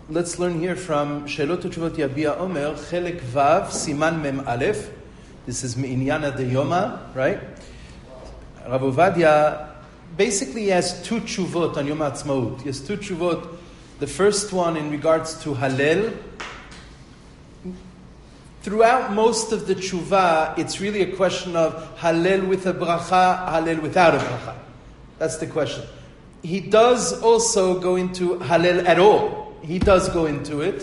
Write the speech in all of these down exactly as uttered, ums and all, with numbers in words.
let's learn here from Sheilot Utshuvot Yabia Omer, Chelek Vav, Siman Mem Aleph. This is Me'inyana de Yoma, right? Rav Ovadia basically has two tshuvot on Yom HaAtzmaut. He has two tshuvot. The first one in regards to Hallel. Throughout most of the tshuva, it's really a question of Hallel with a bracha, Hallel without a bracha. That's the question. He does also go into Hallel at all. He does go into it.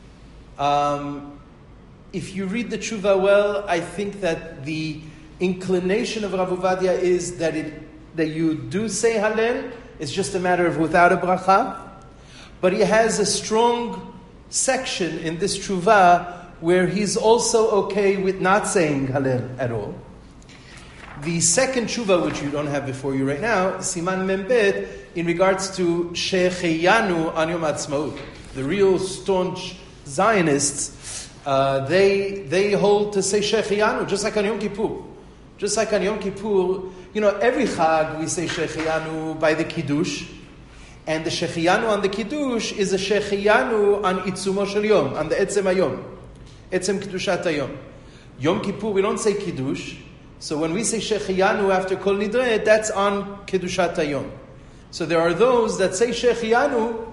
Um, if you read the tshuva well, I think that the inclination of Rav Ovadia is that it that you do say Hallel. It's just a matter of without a bracha. But he has a strong section in this tshuva where he's also okay with not saying Hallel at all. The second tshuva, which you don't have before you right now, Siman Membet, in regards to Shehecheyanu on Yom HaAtzmaut. The real staunch Zionists, uh, they they hold to say Shehecheyanu, just like on Yom Kippur. Just like on Yom Kippur, you know, every Chag we say Shehecheyanu by the Kiddush. And the Shehecheyanu on the Kiddush is a Shehecheyanu on Itzumo Shel Yom, on the Etzem HaYom. Etzem Kiddushat HaYom. Yom Kippur, we don't say Kiddush. So when we say Shehecheyanu after Kol Nidre, that's on Kiddushat HaYom. So there are those that say Shehecheyanu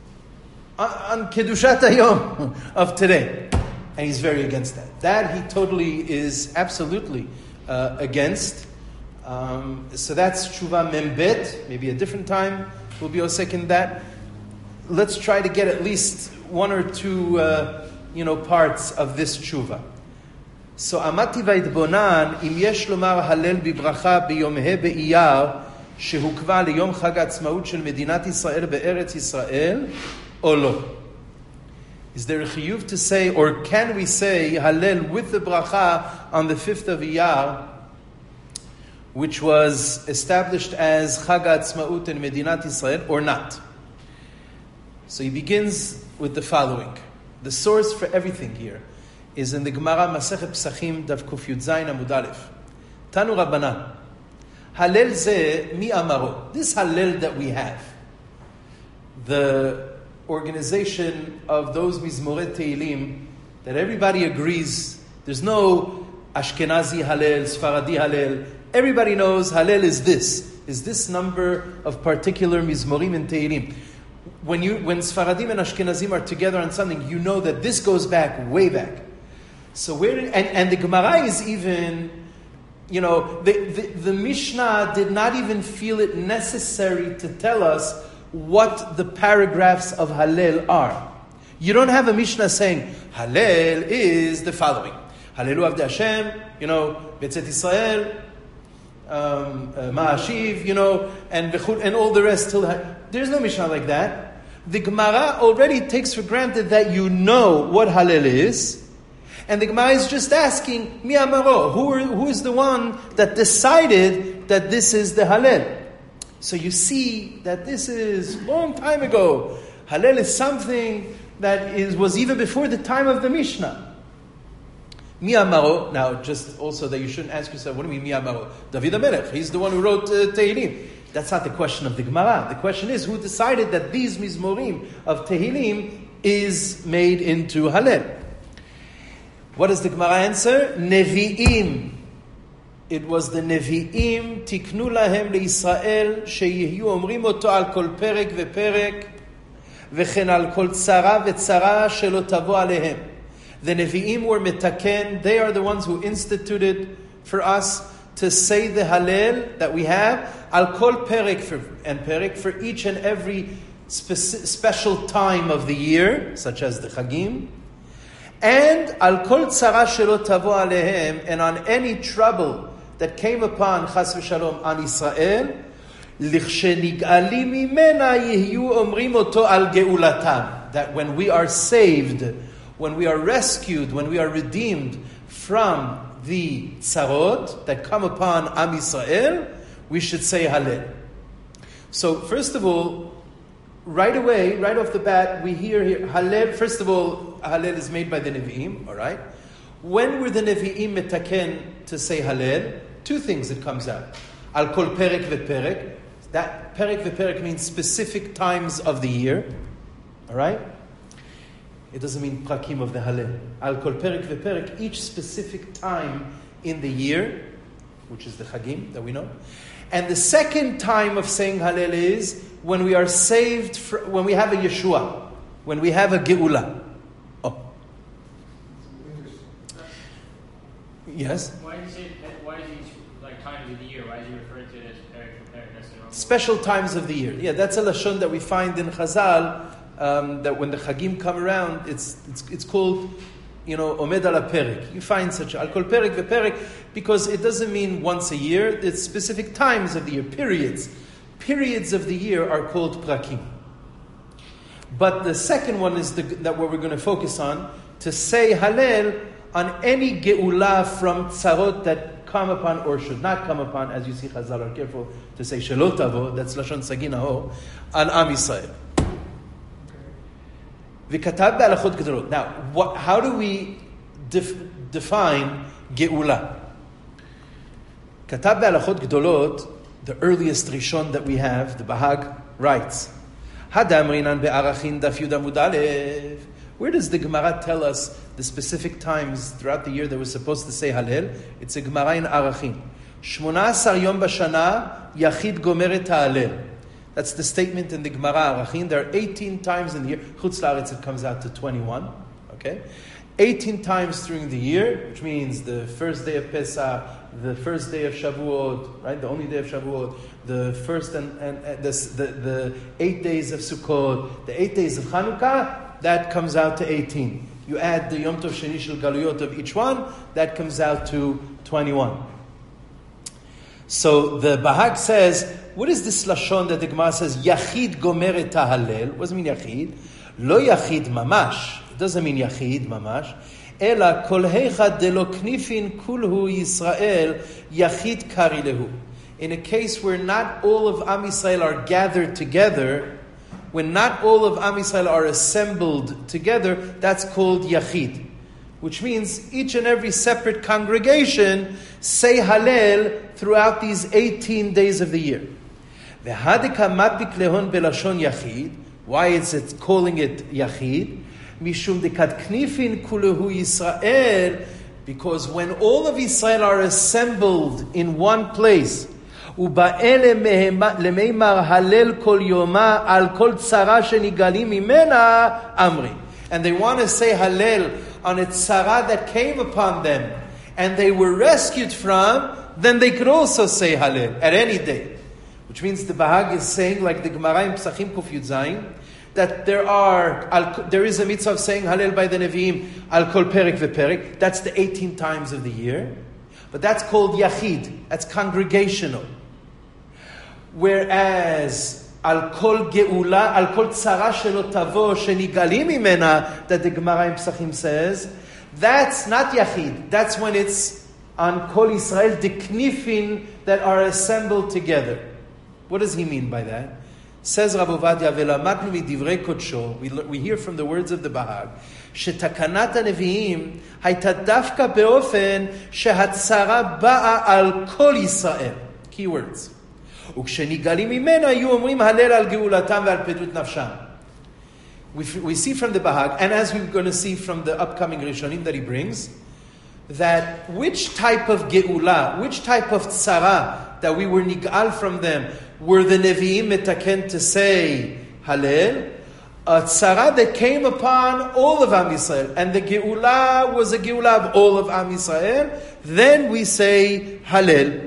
on Kiddushat HaYom of today. And he's very against that. That he totally is absolutely uh, against. Um, so that's Tshuva Membet. Maybe a different time we'll be osek in that. Let's try to get at least one or two uh, you know, parts of this Tshuva. So Amati Vaidbonan, im yesh lomar Hallel bibracha biyom he be'iyar, shehukva liyom Chag Ha'atzmaut shel Medinat Yisrael be'eretz Yisrael, or lo? Is there a chiyuv to say, or can we say Hallel with the bracha on the fifth of Iyar, which was established as Chag Ha'atzmaut in Medinat Yisrael, or not? So he begins with the following. The source for everything here is in the Gemara Masechet Pesachim Daf Kuf Yud Zayin Amud Aleph. Tanu Rabbanan. Hallel ze mi amaro. This Hallel that we have, the organization of those Mizmorei Teilim, that everybody agrees, there's no Ashkenazi Hallel, Sfaradi Hallel. Everybody knows Hallel is this, is this number of particular Mizmorim and Teilim. When you when Sfaradim and Ashkenazim are together on something, you know that this goes back, way back. So where did, and, and the Gemara is even, you know, the, the, the Mishnah did not even feel it necessary to tell us what the paragraphs of Hallel are. You don't have a Mishnah saying, Hallel is the following. Hallelu Avdei Hashem, you know, Betzet Yisrael, um, uh, Ma'ashiv, you know, and and all the rest. Till There's no Mishnah like that. The Gemara already takes for granted that you know what Hallel is. And the Gemara is just asking, Mi amaro, who, are, who is the one that decided that this is the Hallel? So you see that this is a long time ago. Hallel is something that is was even before the time of the Mishnah. Mi amaro, now just also that you shouldn't ask yourself, what do you mean Mi amaro? David HaMelech, he's the one who wrote uh, Tehillim. That's not the question of the Gemara. The question is, who decided that these Mizmorim of Tehillim is made into Hallel? What does the Gemara answer? Nevi'im. It was the Nevi'im, tiknu lahem leYisrael, sheyihu omrim oto al kol perek veperek, vechen al kol tzara vetzara shelo tavo alehem. The Nevi'im were metaken. They are the ones who instituted for us to say the Hallel that we have, al kol perek for, and perek for each and every spe- special time of the year, such as the Chagim, and al kol tzara shelo tavo alehem, and on any trouble that came upon chas v'shalom on Israel, lichshenig'ali mimena yihyu omrim oto al geulatam, that when we are saved, when we are rescued, when we are redeemed from the tzarot that come upon Am Yisrael, we should say Hallel. So first of all, right away, right off the bat, we hear here Hallel. First of all, Hallel is made by the Nevi'im, all right? When were the Nevi'im metaken to say Hallel? Two things that comes out. Al kol perek veperek. That perek veperek means specific times of the year, all right? It doesn't mean prakim of the Hallel. Al kol perik veperik, each specific time in the year, which is the Chagim that we know. And the second time of saying Hallel is when we are saved, fr- when we have a Yeshua, when we have a Geula. Oh. Yes? Why is it, why is each, like, times of the year, why is he referred to it as perik for perik? That's the wrong Special times of the year. Yeah, that's a lashon that we find in Chazal, um, that when the Chagim come around, it's it's it's called, you know, Omed ala perik. You find such al kol perik veperik because it doesn't mean once a year. It's specific times of the year, periods. Periods of the year are called prakim. But the second one is the, that what we're going to focus on, to say Hallel on any geula from tzarot that come upon or should not come upon, as you see Chazal are careful to say Shelo Tavo, that's Lashon Saginaho, on Am Yisrael. V'katav be'alachot gedolot. Now, what, how do we def, define geula? Katav be'alachot gedolot, the earliest Rishon that we have, the Bahag, writes, Hadamrinan be'arachin daf Yud Amud Aleph. Where does the Gemara tell us the specific times throughout the year that we're supposed to say Hallel? It's a Gemara in Arachin. Shmona Asar Yom Bashana Yachid Gomer et Hallel. That's the statement in the Gemara Arachin. There are eighteen times in the year. Chutz La'aretz it comes out to twenty-one. Okay, eighteen times during the year, which means the first day of Pesach, the first day of Shavuot, right? The only day of Shavuot, the first and, and, and the, the the eight days of Sukkot, the eight days of Chanukah. That comes out to eighteen. You add the Yom Tov Sheni Shel Galuyot of each one, that comes out to twenty-one. So the Bahag says, what is this lashon that the Gemara says, Yachid Gomer et Hallel? What does it mean Yachid? Lo Yachid Mamash. It doesn't mean Yachid Mamash. Ela Kol Heicha de lo Knifin Kulhu Yisrael Yachid Kari Lehu. In a case where not all of Am Yisrael are gathered together, when not all of Am Yisrael are assembled together, that's called Yachid. Which means each and every separate congregation say Hallel throughout these eighteen days of the year. Why is it calling it Yachid? Mishum dekat knifin kulehu Yisrael, because when all of Israel are assembled in one place, ובאלה למימר הלל כל יומה על כל צרה שניגלים ממנה אמרי. And they want to say Hallel on a tzara that came upon them and they were rescued from, then they could also say Hallel at any day. Which means the Bahag is saying, like the Gemara in Pesachim Kuf Yud Zayin, that there are there is a mitzvah of saying Hallel by the Nevi'im al kol perik veperik. That's the eighteen times of the year. But that's called Yachid. That's congregational. Whereas al kol geula, al kol tzara shelo tavo shenigalim imena, that the Gemara in Pesachim says, that's not Yachid. That's when it's on Kol Yisrael, the knifin that are assembled together. What does he mean by that? Says Rav Ovadia, v'lamadnu midivrei kodsho, we we hear from the words of the Bahag, shetakanat haneviim hayta dafka beofen shehatzara ba'a al Kol Yisrael. Keywords. וכשניגלים ממנה היו אומרים הלל על גאולתם ועל פדות נפשם. We, we see from the Bahag, and as we're going to see from the upcoming Rishonim that he brings, that which type of geula, which type of tzara that we were nigal from them, were the Nevi'im metaken to say Hallel, a tzara that came upon all of Am Yisrael, and the geula was a geula of all of Am Yisrael, then we say Hallel.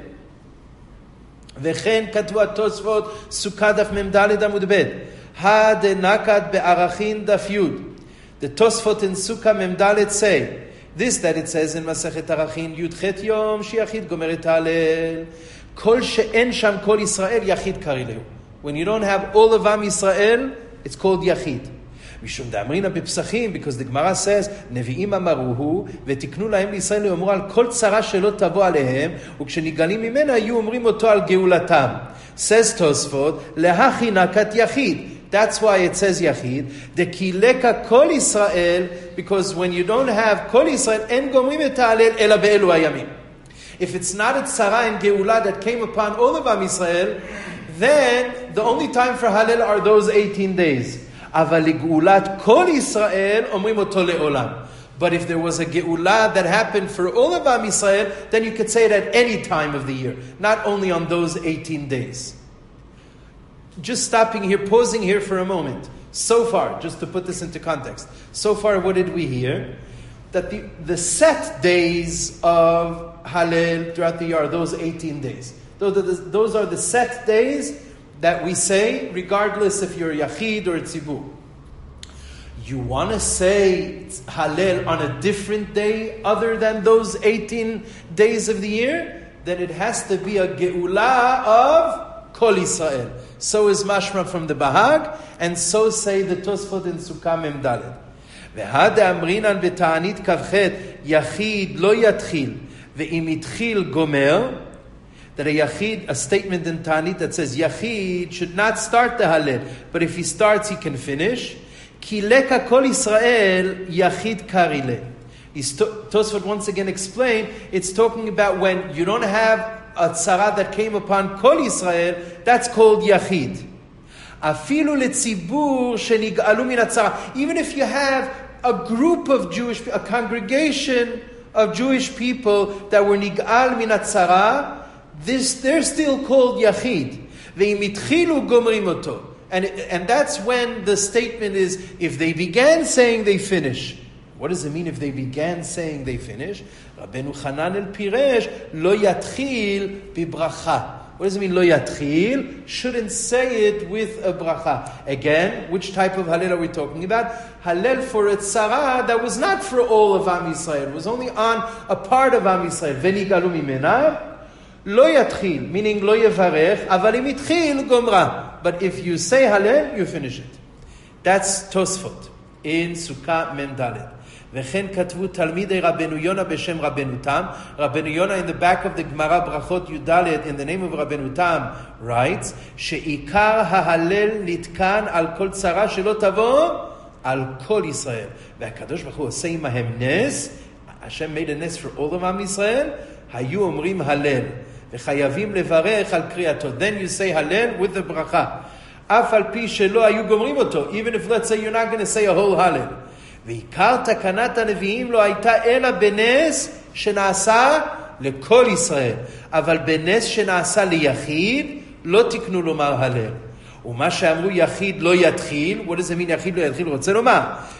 וכן כתבו התוספות סוכה דף מ"ד עמוד ב' הדנקת בערכין דף י'. The Tosfot in Sukkah Memdalet say this, that it says in Masechet Arachin Yudchet Yom Shiachid Gomer et Hallel Kol she'en sham Kol Yisrael Yachid Kari Lehu. When you don't have all of Am Yisrael, it's called Yachid. משום דאמרינא בפסחים, because the Gemara says, נביאים אמרוהו, ותקנו להם לישראל לאמרו על כל צרה שלא תבוא עליהם, וכשניגלים ממנה היו אומרים אותו על גאולתם. Says Tosfot, להכי נקת יחיד. That's why it says יחיד. דקילקה כל ישראל, because when you don't have כל ישראל, אין גומרים את ההלל, אלא באלו הימים. If it's not a tzara and geula that came upon all of Am Yisrael, then the only time for Hallel are those eighteen days. אבל לגאולת כל ישראל אומרים אותו לעולם. But if there was a geula that happened for all of Am Yisrael, then you could say it at any time of the year, not only on those eighteen days. Just stopping here, pausing here for a moment. So far, just to put this into context, so far what did we hear? That the, the set days of Hallel throughout the year are those eighteen days. Those are the, those are the set days that we say, regardless if you're Yachid or Tzibur. You want to say Hallel on a different day other than those eighteen days of the year? Then it has to be a Geula of Kol Yisrael. So is Mashma from the Bahag, and so say the Tosfot in Sukkah Mem Daled. V'hada amrinan b'ta'anit kavchet Yachid lo yatchil ve'im itchil gomer. That a Yachid, a statement in Ta'anit that says Yachid should not start the Hallel, but if he starts, he can finish. Ki leka kol Yisrael Yachid karile. Tosfot once again explained, it's talking about when you don't have a tzara that came upon kol Yisrael, that's called Yachid. Afilu letzibur shenig'alu min hatzara. Even if you have a group of Jewish, a congregation of Jewish people that were nig'al min hatzara, this, they're still called Yachid. Ve'im itchilu gomrim oto. And, and that's when the statement is, if they began saying they finish. What does it mean if they began saying they finish? Rabbeinu Chanan el Piresh, lo yatchil bibracha. What does it mean, lo yatchil? Shouldn't say it with a bracha. Again, which type of Hallel are we talking about? Hallel for a tzara that was not for all of Am Yisrael. It was only on a part of Am Yisrael. V'nigalu mimena. Lo yatchil, meaning lo yevarech, aval im itchil gomra. But if you say Hallel, you finish it. That's Tosfot in Sukkah Mem Daled. V'chen katvu talmidei Rabbeinu Yona b'shem Rabbeinu Tam. Rabbeinu Yona in the back of the Gemara Brachot Yudaled in the name of Rabbeinu Tam writes, she'ikar ha'Hallel nitkan al kol tzara shelo tavo al kol Yisrael. V'akadosh Baruch Hu osei mahem nes. Hashem made a nes for all of Am Yisrael. Hayu omrim Hallel. וחייבים לברך על קריאתו. Then you say Hallel with the bracha. אף על פי שלא היו גומרים אותו. Even if let's say you're not going to say a whole Hallel. ועיקר תקנת הנביאים לא הייתה אלא בנס שנעשה לכל ישראל. אבל בנס שנעשה ליחיד לא תקנו לומר Hallel. ומה שאמרו יחיד לא יתחיל, what does it mean יחיד לא יתחיל? רוצה לומר,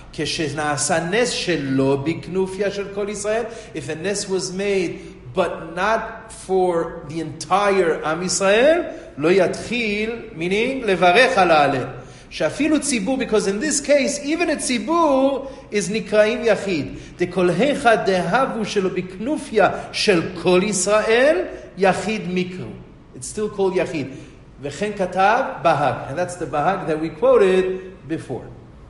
כשנעשה נס שלא בכנופיה של כל ישראל, if a ness was made but not for the entire Am Yisrael, lo yatchil, meaning levarech al ha'alel. Shafilu tzibur, because in this case, even a tzibur is nikraim yachid. Dekol hecha dehavu shelo biknufya shel kol Yisrael, yachid mikru. It's still called yachid. V'chen katav bahag. And that's the bahag that we quoted before.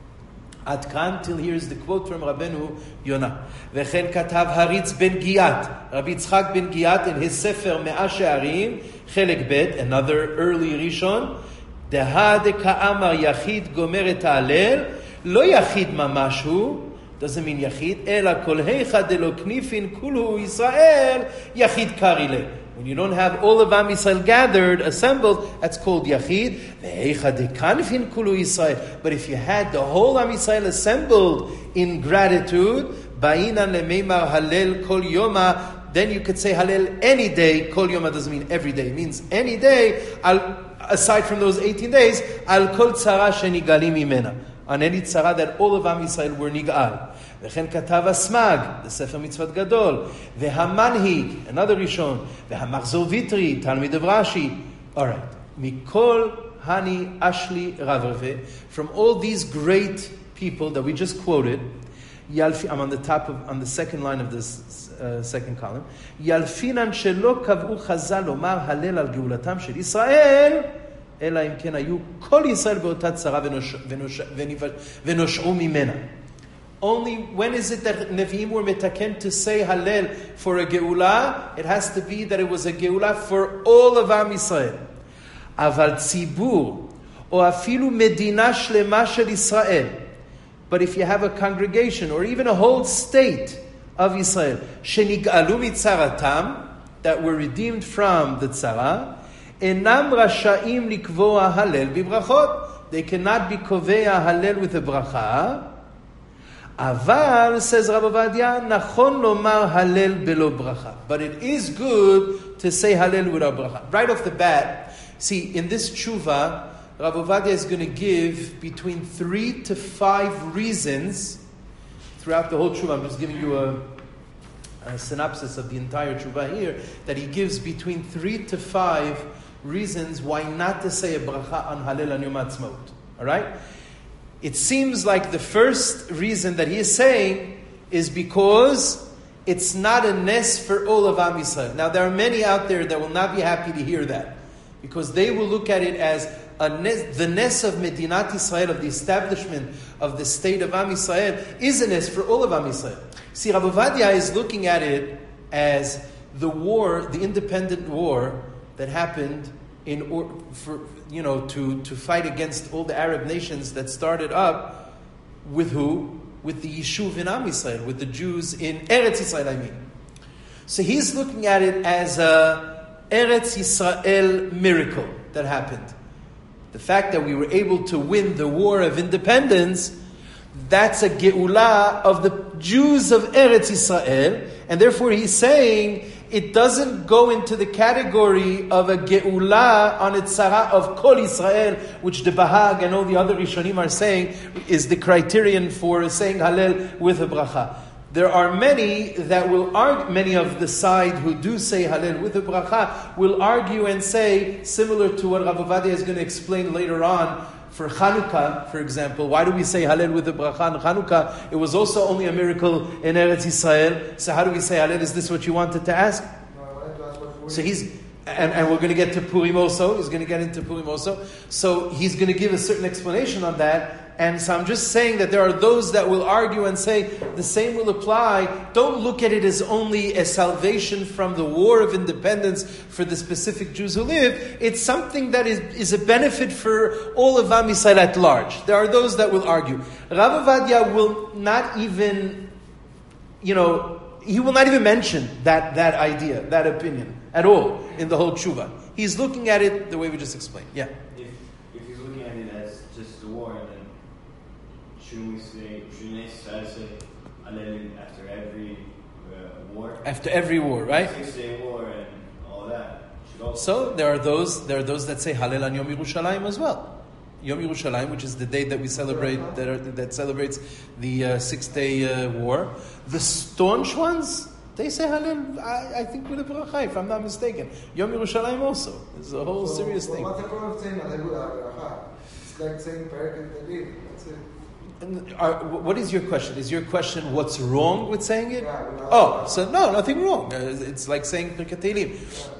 Ad kan, till here's the quote from Rabbeinu Yonah. V'chen katav Haritz ben Giyat. Rabbi Yitzchak ben Giyat in his Sefer Me'ah She'arim, Chelek Bet, another early Rishon, Deha de ka'amar yachid gomer et ha'alel, lo yachid mamashu, doesn't mean yachid, ela kol heicha de lo knifin kulu Yisrael, yachid karile. When you don't have all of Am Yisrael gathered, assembled, that's called Yachid. But if you had the whole Am Yisrael assembled in gratitude, then you could say Hallel any day. Kol Yoma doesn't mean every day. It means any day, aside from those eighteen days, Al Kol Tzara Shenigalim Imena. On any tzara that all of Am Yisrael were nigal. V'chen katav Asmag, the Sefer Mitzvot Gadol. V'hamanhig, another Rishon. V'hamachzor Vitri, Talmid of Rashi. All right. Mikol Hani Ashli Ravreve. From all these great people that we just quoted, Yalfi, I'm on the top of, on the second line of this uh, second column. Yalfinan shelo kav'u chazal omar halel al geulatam shel Yisrael. אלא אם כן היו כל ישראל באותה צרה ונושעו ממנה. Only when is it that Nevi'im were metaken to say Hallel for a Geula? It has to be that it was a Geula for all of Am Yisrael. אבל ציבור, או אפילו מדינה שלמה של ישראל. But if you have a congregation, or even a whole state of Israel, שנגאלו מצרתם, that were redeemed from the tzara, אינם רשאים לקבוע הלל בברכות. they cannot be kovea Hallel with a bracha. Aval, says Rav Ovadia, nachon lomar Hallel belo bracha. But it is good to say Hallel without bracha. Right off the bat, see, in this tshuva, Rav Ovadia is going to give between three to five reasons throughout the whole tshuva. I'm just giving you a, a synopsis of the entire tshuva here, that he gives between three to five reasons why not to say a bracha on Hallel on Yom Ha'atzmaut. All right? It seems like the first reason that he is saying is because it's not a nes for all of Am Yisrael. Now, there are many out there that will not be happy to hear that, because they will look at it as a nes, the nes of Medinat Yisrael, of the establishment of the state of Am Yisrael, is a nes for all of Am Yisrael. See, Rav Ovadia is looking at it as the war, the independent war that happened in or, for you know to, to fight against all the Arab nations that started up with who? With the Yishuv in Am Yisrael, with the Jews in Eretz Yisrael, I mean. So he's looking at it as a Eretz Yisrael miracle that happened. The fact that we were able to win the war of independence, that's a geula of the Jews of Eretz Yisrael, and therefore he's saying it doesn't go into the category of a geula on a tzara of Kol Yisrael, which the Bahag and all the other Rishonim are saying is the criterion for saying Hallel with a bracha. There are many that will argue, many of the side who do say Hallel with a bracha will argue and say, similar to what Rav Ovadia is going to explain later on, for Chanukah, for example, why do we say Hallel with a bracha on Chanukah? It was also only a miracle in Eretz Yisrael. So how do we say Hallel? Is this what you wanted to ask? No, I wanted to ask what Purim. So he's, and, and we're going to get to Purim also. He's going to get into Purim also. So he's going to give a certain explanation on that. And so I'm just saying that there are those that will argue and say the same will apply. Don't look at it as only a salvation from the war of independence for the specific Jews who live. It's something that is, is a benefit for all of Am Yisrael at large. There are those that will argue. Rav Ovadia will not even, you know, he will not even mention that, that idea, that opinion at all in the whole tshuva. He's looking at it the way we just explained. Yeah. If, if he's looking at it as just the war, then shouldn't we say, shouldn't they start to say Hallel after every uh, war? After every war, right? Six-day war and all that. Should also So say. there are those there are those that say Hallel on Yom Yerushalayim as well. Yom Yerushalayim, which is the day that we celebrate, that are, that celebrates the uh, six-day uh, war. The staunch ones, they say Hallel, I, I think with a bracha, if I'm not mistaken. Yom Yerushalayim also. It's a whole So, serious well, thing. what's the point of saying Hallel with a bracha? It's like saying Perek and Tevil. That's it. And are, what is your question? Is your question what's wrong with saying it? Yeah, well, Oh, so no, nothing wrong. Uh, It's like saying Pirkei Tehillim.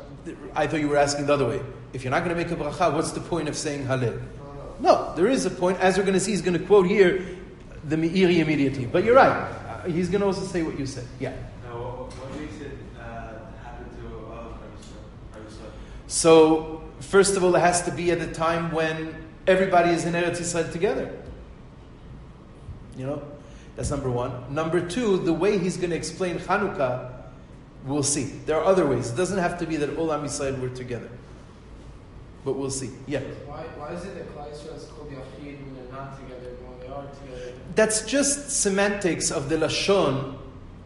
I thought you were asking the other way. If you're not going to make a bracha, what's the point of saying Hallel? No, there is a point. As we're going to see, he's going to quote here the Meiri immediately. But you're right. Uh, he's going to also say what you said. Yeah. Now, what, what makes it uh, happen to all of Israel? So, first of all, it has to be at a time when everybody is in Eretz Yisrael together. You know, that's number one. Number two, the way he's going to explain Chanukah, we'll see. There are other ways. It doesn't have to be that all Am Yisrael were together. But we'll see. Yeah. Why, why is it that Klal Yisrael is called Yachid when they're not together, when they are together? That's just semantics of the Lashon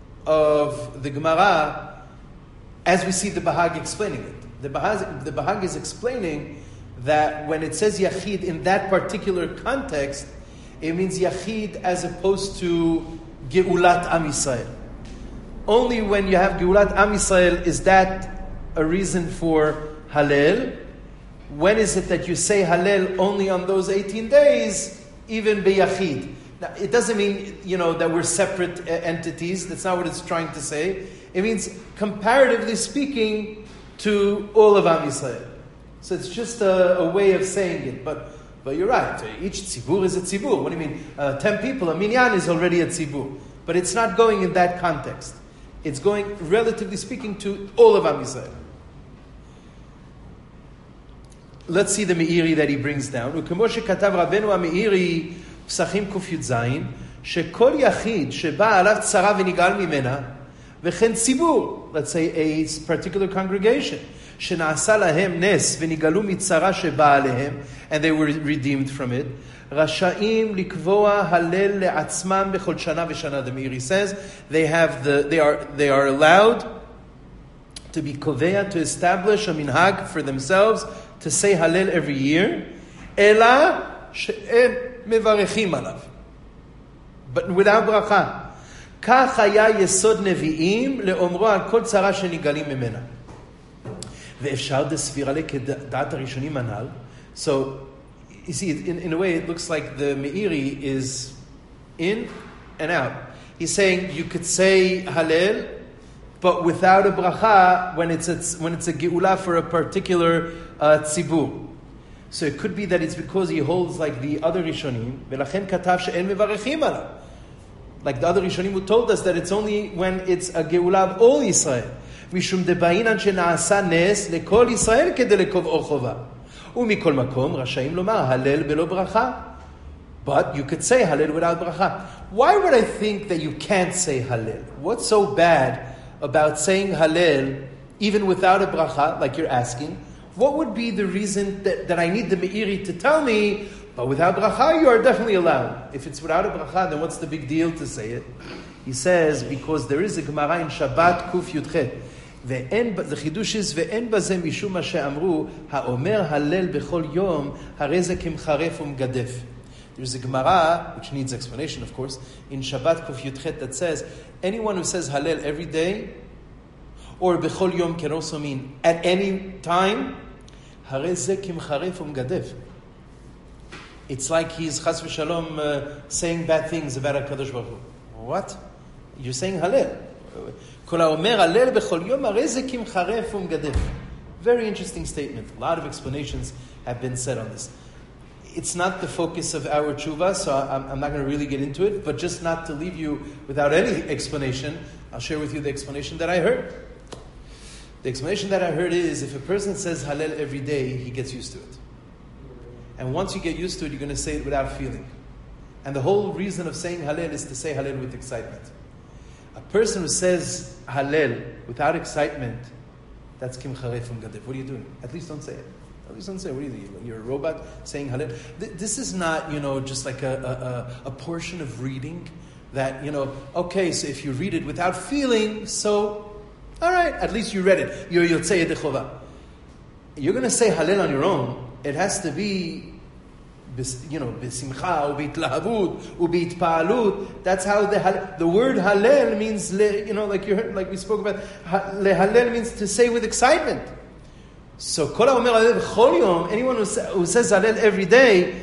of the Gemara as we see the Bahag explaining it. The Bahag, the Bahag is explaining that when it says Yachid in that particular context, it means Yachid as opposed to Geulat Am Yisrael. Only when you have Geulat Am Yisrael is that a reason for Hallel. When is it that you say Hallel only on those eighteen days, even b'Yachid? Now, it doesn't mean, you know, that we're separate uh, entities. That's not what it's trying to say. It means, comparatively speaking, to all of Am Yisrael. So it's just a, a way of saying it. But but you're right. Each tzibur is a tzibur. What do you mean? Uh, ten people, a minyan is already a tzibur. But it's not going in that context. It's going, relatively speaking, to all of Am Yisrael. Let's see the Meiri that he brings down. וכמו שכתב רבנו המאירי פסחים ק"ז, שכל יחיד שבא עליו צרה ונגאל ממנה, וכן ציבור, let's say a particular congregation, שנעשה להם נס ונגאלו מצרה שבאה עליהם, and they were redeemed from it, רשאים לקבוע הלל לעצמם בכל שנה ושנה. The Meiri says they have the they are they are allowed to be koveya, to establish a minhag for themselves to say Hallel every year, אלא שאין מברכים עליו, but without bracha. כך היה יסוד נביאים לאומרו על כל צרה שנגאלים ממנה. ואפשר דסבירה לכדעת הראשונים הנ"ל. So, you see, in, in a way, it looks like the Meiri is in and out. He's saying you could say Hallel, but without a bracha when it's a, when it's a geula for a particular uh, tzibur. So it could be that it's because he holds like the other Rishonim, ולכן כתב שאין מברכים עליו. Like the other Rishonim who told us that it's only when it's a geula of all Israel. משום דבעינן שנעשה נס לכל ישראל כדי לקובעו חובה. ומכל מקום רשאים לומר הלל בלא ברכה. But you could say Hallel without bracha. Why would I think that you can't say Hallel? What's so bad about saying Hallel even without a bracha, like you're asking? What would be the reason that, that I need the Meiri to tell me, but without bracha you are definitely allowed? If it's without a bracha, then what's the big deal to say it? He says, because there is a Gemara in Shabbat Kuf Yudchet. The חידוש is ואין בזה משום מה שאמרו האומר הלל בכל יום הרי זה כמחרף ומגדף. There's a Gemara, which needs explanation of course, in Shabbat Kuf Yudchet that says anyone who says Hallel every day, or bechol yom can also mean at any time, הרי זה כמחרף ומגדף. It's like he's chas v'shalom uh, saying bad things about HaKadosh Baruch Hu. What? You're saying Hallel. כל האומר הלל בכל יום הרי זה כמחרף ומגדף. Very interesting statement. A lot of explanations have been said on this. It's not the focus of our tshuva, so I'm, I'm not going to really get into it, but just not to leave you without any explanation, I'll share with you the explanation that I heard. The explanation that I heard is, if a person says Hallel every day, he gets used to it. And once you get used to it, you're going to say it without feeling. And the whole reason of saying Hallel is to say Hallel with excitement. A person who says Hallel without excitement, that's Kim Charef and Gadef. What are you doing? At least don't say it. At least don't say it. What are you doing? You're a robot saying Hallel. This is not, you know, just like a, a, a portion of reading that, you know, okay, so if you read it without feeling, so, all right, at least you read it. You're Yotzei Yedei You're going to say Hallel on your own. It has to be, you know, b'simcha, u'b'itlahavut, u'b'itpa'alut. That's how the the word Hallel means, you know, like you heard, like we spoke about. Hallel means to say with excitement. So kol ha'omer Hallel b'chol yom, anyone who, say, who says Hallel every day,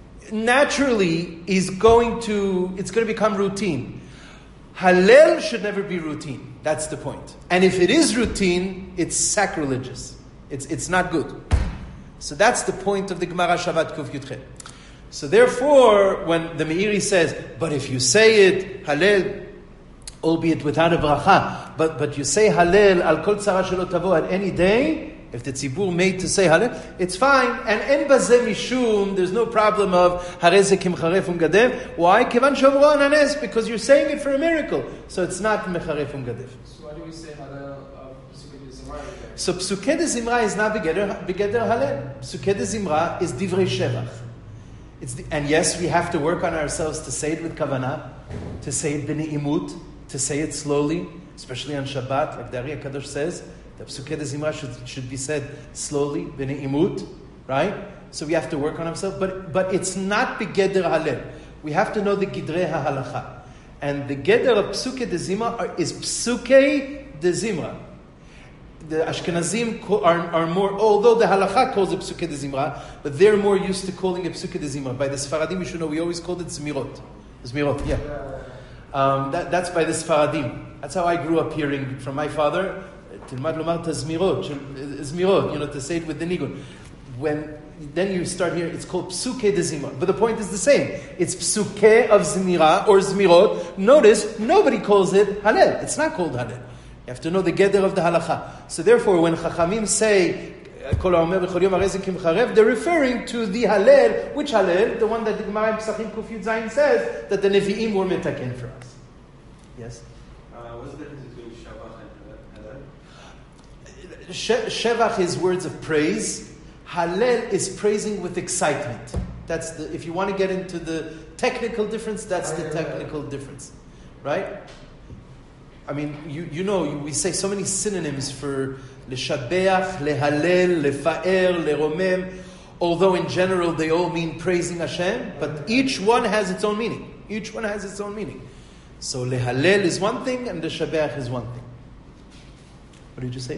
naturally is going to, it's going to become routine. Hallel should never be routine. That's the point. And if it is routine, it's sacrilegious. It's it's not good. So that's the point of the Gemara Shabbat Kuf Yudchet. So therefore, when the Meiri says, but if you say it, Hallel, albeit without a bracha, but, but you say Hallel, al kol tzara shelo tavo, at any day, if the tzibur made to say Hallel, it's fine. And en bazeh mishum, there's no problem of hareze kimcharef umgadef. Why? Kevan shavro ananes, because you're saying it for a miracle. So it's not mecharef umgadef. So why do we say Hallel of Pesukei de Zimra? So Pesukei de Zimra is not begeder Hallel. Pesukei de Zimra is divrei shevach. It's the, and yes, we have to work on ourselves to say it with kavanah, to say it b'ne'imut, to say it slowly, especially on Shabbat, like the Ari HaKadosh says. The Pesukei de Zimra should, should be said slowly, b'ne'imut, right? So we have to work on ourselves, but but it's not begeder Hallel. We have to know the gidrei ha'halacha. And the geder of Pesukei de Zimra is Pesukei de Zimra. The Ashkenazim are, are more, although the Halacha calls it Pesukei de Zimra, but they're more used to calling it Pesukei de Zimra. By the Sfaradim, you should know, we always called it Zmirot. Zmirot, yeah. Um, that, that's by the Sfaradim. That's how I grew up hearing from my father, Tilmad Lomar Zmirot, Zmirot, you know, to say it with the Nigun. When, then you start hearing, it's called Pesukei de Zimra. But the point is the same. It's Pesukei of Zmira, or Zmirot. Notice, nobody calls it Hallel. It's not called Hallel. You have to know the geder of the halacha. So therefore, when Chachamim say, Kol ha'omer b'chol yom harei ze kimcharev, they're referring to the Hallel. Which Hallel? The one that the Gemara in Pesachim Kuf Yud Zayin says, that the Nevi'im were metaken for us. Yes? Uh, what's the difference between Shabbat and She- Shevach is words of praise. Hallel is praising with excitement. That's the. If you want to get into the technical difference, that's the technical difference, right? I mean, you you know, we say so many synonyms for leshabeach, lehalel, lefaer, leromem. Although in general they all mean praising Hashem, but each one has its own meaning. Each one has its own meaning. So lehalel is one thing, and leshabeach is one thing. What did you say?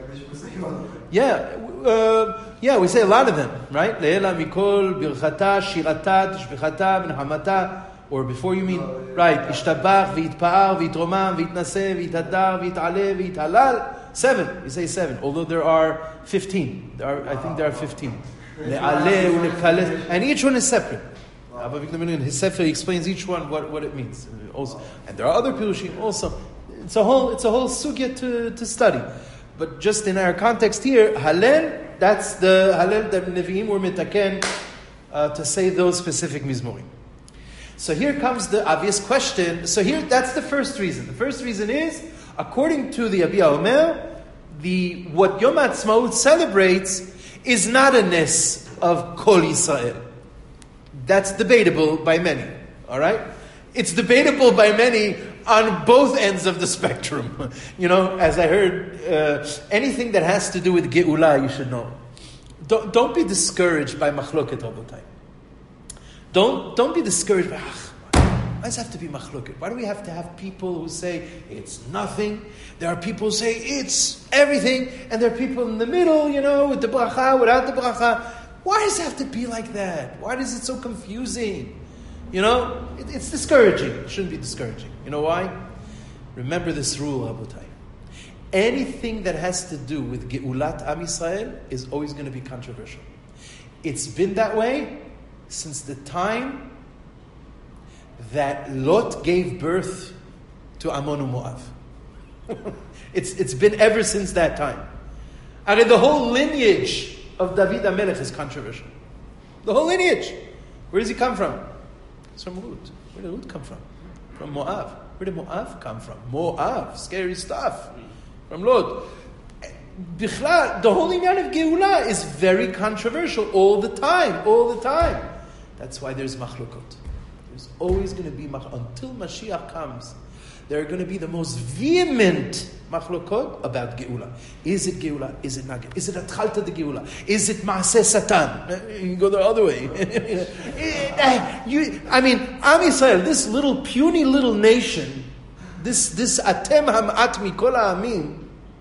Yeah, uh, yeah, we say a lot of them, right? Le'ela mikol birchata shirata tishbechata v'nechamata. Or before you mean, right, ishtabach v'yitpa'ar v'yitromam v'yitnaseh v'yitadar v'yit'aleh v'yithalal. Seven, we say seven, although there are fifteen. There are, I think there are fifteen. Le'aleh u'le'kaleh, and each one is separate. Abba Avigdor Ben in his sefer he explains each one what, what it means. Also, and there are other pirushim also. It's a whole it's a whole sugya to, to study. But just in our context here, Hallel, that's the Hallel that Nevi'im were mitaken uh, to say those specific mizmorim. So here comes the obvious question. So here, that's the first reason. The first reason is, according to the Abi Omer, the what Yom HaAtzmaut celebrates is not a nes of Kol Yisrael. That's debatable by many. All right, it's debatable by many on both ends of the spectrum. You know, as I heard, uh, anything that has to do with Geula, you should know. Don't, don't be discouraged by Machloket, Rabotai. Don't, don't be discouraged by, why does it have to be Machloket? Why do we have to have people who say it's nothing? There are people who say it's everything, and there are people in the middle, you know, with the bracha, without the bracha. Why does it have to be like that? Why is it so confusing? You know, it, it's discouraging. It shouldn't be discouraging. You know why? Remember this rule, Rabotai. Anything that has to do with Geulat Am Yisrael is always going to be controversial. It's been that way since the time that Lot gave birth to Ammon and Moab. it's, it's been ever since that time. I mean, the whole lineage of David HaMelech is controversial. The whole lineage. Where does he come from? It's from Ruth. Where did Ruth come from? From Moab. Where did Moab come from? Moab. Scary stuff. From Lot. Bichlal, the whole inyan of Geula is very controversial all the time. All the time. That's why there's machlokot. There's always going to be machlokot. Until Mashiach comes, there are going to be the most vehement machlokot about Geula. Is it Geula? Is it not Geula? Is it Atchalta de Geula? Is it Maaseh Satan? You can go the other way. you, I mean, Am Yisrael, this little puny little nation, this this Atem Ham'at Mikol Ha'amim,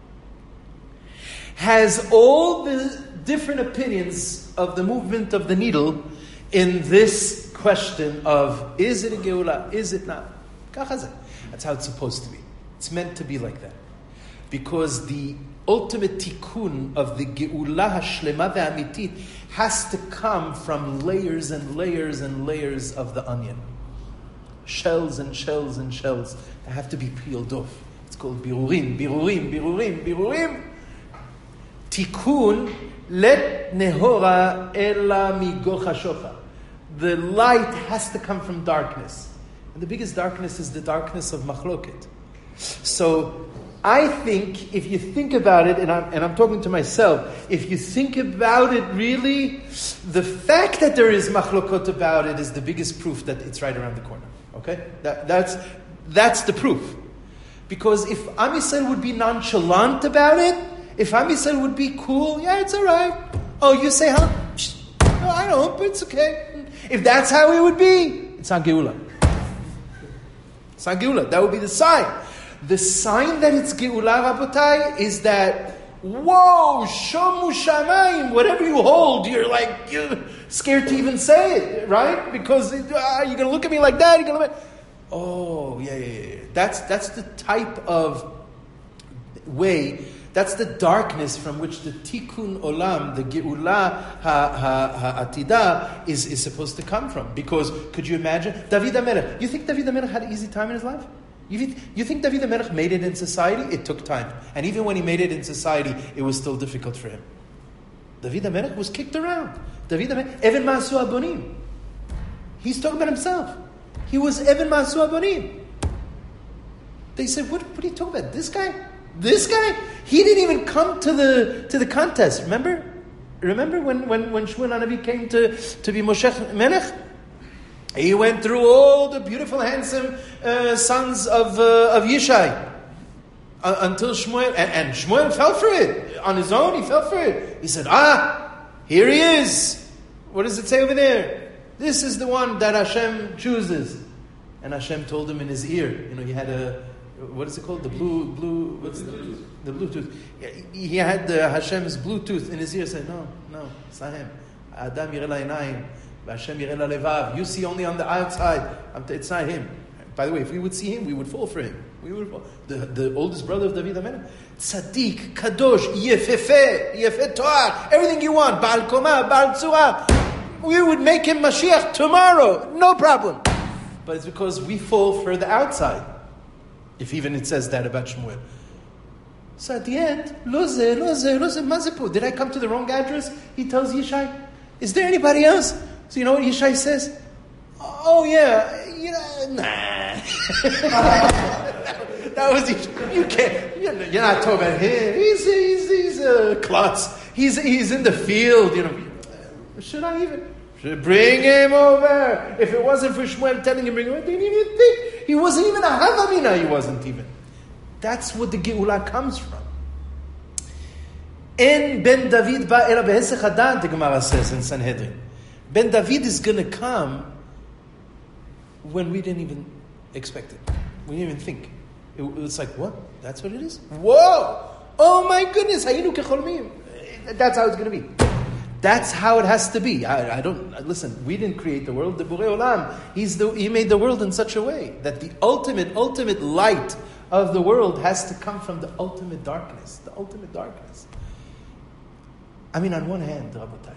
has all the different opinions of the movement of the needle in this question of, is it a Geula? Is it not? That's how it's supposed to be. It's meant to be like that. Because the ultimate tikkun of the Geula Hashlema ve'amitit has to come from layers and layers and layers of the onion. Shells and shells and shells that have to be peeled off. It's called birurim, birurim, birurim, birurim. Tikkun let nehora ela migoch hashocha. The light has to come from darkness. And the biggest darkness is the darkness of machloket. So I think, if you think about it, and I'm, and I'm talking to myself, if you think about it really, the fact that there is machlokot about it is the biggest proof that it's right around the corner. Okay? That, that's, that's the proof. Because if Am Yisrael would be nonchalant about it, if Am Yisrael would be cool, yeah, it's all right. Oh, you say, huh? No, I don't, but it's okay. If that's how it would be, it's not Geula. It's not Geula. That would be the sign. The sign that it's Geula, Rabotai, is that, whoa, Shomu Shamayim, whatever you hold, you're like, you're scared to even say it, right? Because uh, you're going to look at me like that, you're going to look at... Oh, yeah, yeah, yeah. That's, that's the type of way... That's the darkness from which the Tikkun Olam, the Geula Ha'atida, is, is supposed to come from. Because, could you imagine? David HaMelech. You think David HaMelech had an easy time in his life? You think, you think David HaMelech made it in society? It took time. And even when he made it in society, it was still difficult for him. David HaMelech was kicked around. David HaMelech, Even Ma'asu Abonim. He's talking about himself. He was Even Ma'asu Abonim. They said, what, what are you talking about? This guy? This guy, he didn't even come to the to the contest. Remember? Remember when, when, when Shmuel Hanavi came to, to be Moshe Melech? He went through all the beautiful, handsome uh, sons of uh, of Yishai uh, until Shmuel, and, and Shmuel fell for it on his own. He fell for it. He said, "Ah, here he is. What does it say over there? This is the one that Hashem chooses." And Hashem told him in his ear. You know, he had a what is it called? The blue blue. What's the, the Bluetooth? He had the Hashem's Bluetooth in his ear. Said, "No, no, it's not him. Adam yireh la'inayim." You see only on the outside. It's not him. By the way, if we would see him, we would fall for him. We would fall. The, the oldest brother of David HaMelech, Tzaddik, Kadosh, Yefefe, Yefet Toar, everything you want, Baal Koma, Baal Tzura. We would make him Mashiach tomorrow, no problem. But it's because we fall for the outside. If even it says that about Shmuel. So at the end, Loze, Loze, Loze, Mazepu. Did I come to the wrong address? He tells Yishai. Is there anybody else? So you know what Yishai says? Oh yeah, you know, nah. That was Yishai. You can't. You're not talking about him. He's he's he's a klutz. He's he's in the field. You know. Should I even? Should bring him over? If it wasn't for Shmuel telling him bring him over, they didn't even think. He wasn't even a Havamina. He wasn't even. That's what the Geulah comes from. En Ben David ba ela behesech hadat, the Gemara says in Sanhedrin. Ben David is going to come when we didn't even expect it. We didn't even think. It, it was like, what? That's what it is? Whoa! Oh my goodness! Hayinu kecholmim. That's how it's going to be. That's how it has to be. I, I don't listen. We didn't create the world. The Borei Olam. He's the. He made the world in such a way that the ultimate, ultimate light of the world has to come from the ultimate darkness. The ultimate darkness. I mean, on one hand, Rabotai,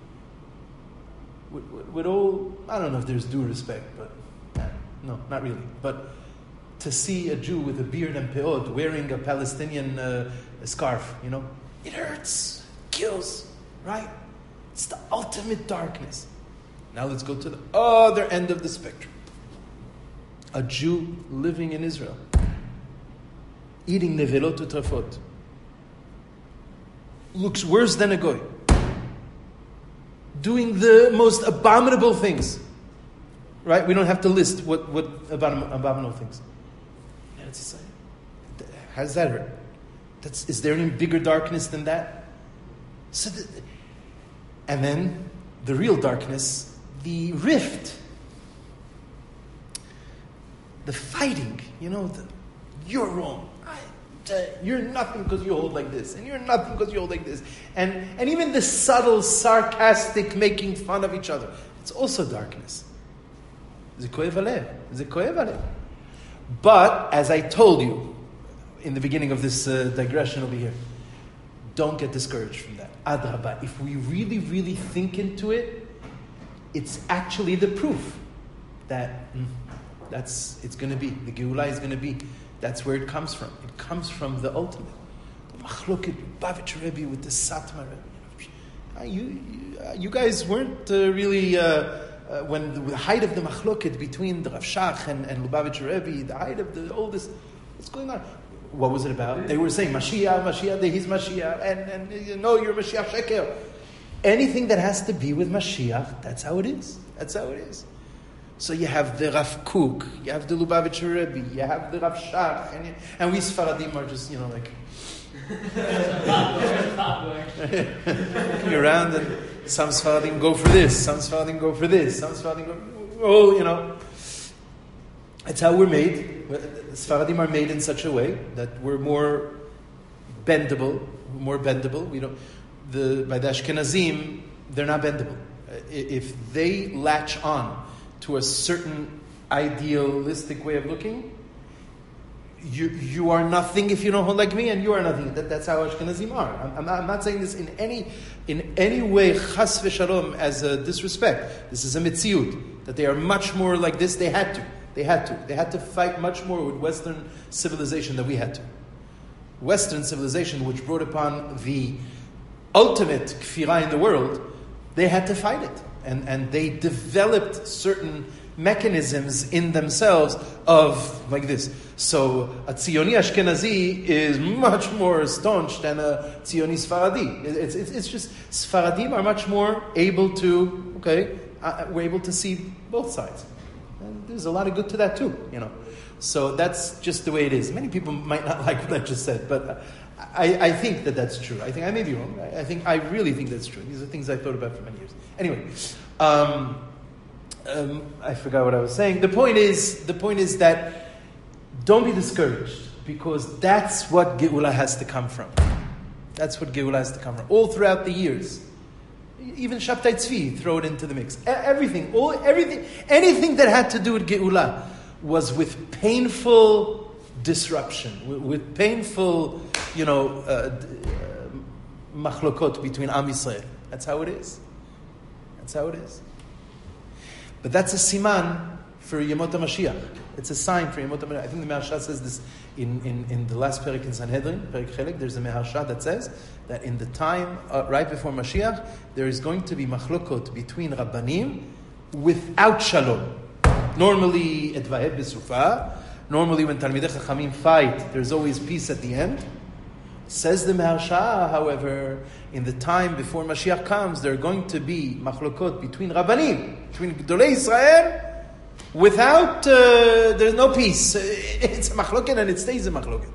with, with, with all, I don't know if there's due respect, but eh, no, not really. But to see a Jew with a beard and peot wearing a Palestinian uh, scarf, you know, it hurts, kills, right? It's the ultimate darkness. Now let's go to the other end of the spectrum. A Jew living in Israel, eating nevelot u'trafot, looks worse than a goy, doing the most abominable things. Right? We don't have to list what, what abomin- abominable things. And it's like, how does that hurt? That's, is there any bigger darkness than that? So, the, and then the real darkness, the rift, the fighting. You know, the, you're wrong. Uh, you're nothing because you hold like this, and you're nothing because you hold like this, and and even the subtle, sarcastic making fun of each other. It's also darkness. But as I told you in the beginning of this uh, digression over here, don't get discouraged from that. Adrabah. If we really, really think into it, it's actually the proof that mm, that's it's going to be the Geulah is going to be. That's where it comes from. It comes from the ultimate. The Machloket, Lubavitch Rebbe with the Satmar Rebbe. You, you, you guys weren't uh, really, uh, uh, when the, the height of the Machloket between the Rav Shach and, and Lubavitch Rebbe, the height of the oldest, what's going on? What was it about? They were saying, Mashiach, Mashiach, he's Mashiach, and, and you know, you're Mashiach Sheker. Anything that has to be with Mashiach, that's how it is. That's how it is. So you have the Rav Kook, you have the Lubavitch Rebbe, you have the Rav Shach, and, you, and we Sfaradim are just, you know, like looking around, and some Sfaradim go for this, some Sfaradim go for this, some Sfaradim go, oh, you know. It's how we're made. Sfaradim are made in such a way that we're more bendable, more bendable. We don't, the, by the Ashkenazim, they're not bendable. If they latch on to a certain idealistic way of looking, you you are nothing if you don't hold like me, and you are nothing. That, that's how Ashkenazim are. I'm, I'm, not, I'm not saying this in any in any way, chas v'shalom, as a disrespect. This is a mitziut, that they are much more like this. They had to. They had to. They had to fight much more with Western civilization than we had to. Western civilization, which brought upon the ultimate kfirah in the world, they had to fight it. And and they developed certain mechanisms in themselves of like this. So a Tzioni Ashkenazi is much more staunch than a Tzioni Sfaradi. It's, it's, it's just, Sfaradim are much more able to, okay, uh, we're able to see both sides. And there's a lot of good to that too, you know. So that's just the way it is. Many people might not like what I just said, but I, I think that that's true. I think I may be wrong. I, I think I really think that's true. These are things I thought about for many years. Anyway, um, um, I forgot what I was saying. The point is, the point is that don't be discouraged, because that's what Geula has to come from. That's what Geula has to come from. All throughout the years, even Shabtai Tzvi, throw it into the mix. Everything, all everything, anything that had to do with Geula was with painful disruption, with, with painful, you know, uh, uh, machlokot between Am Yisrael. That's how it is. That's how it is. But that's a siman for Yemot HaMashiach. It's a sign for Yemot HaMashiach. I think the Meharsha says this in, in, in the last Perek in Sanhedrin, Perek Chelek. There's a Meharsha that says that in the time uh, right before Mashiach, there is going to be machlokot between Rabbanim without shalom. Normally, et vahev b'sufa. Normally, when Talmidei Chachamim fight, there's always peace at the end. Says the Meharsha, however, in the time before Mashiach comes, there are going to be machlokot between Rabbanim, between Gedolei Israel, without, uh, there's no peace. It's a machloket and it stays a machloket.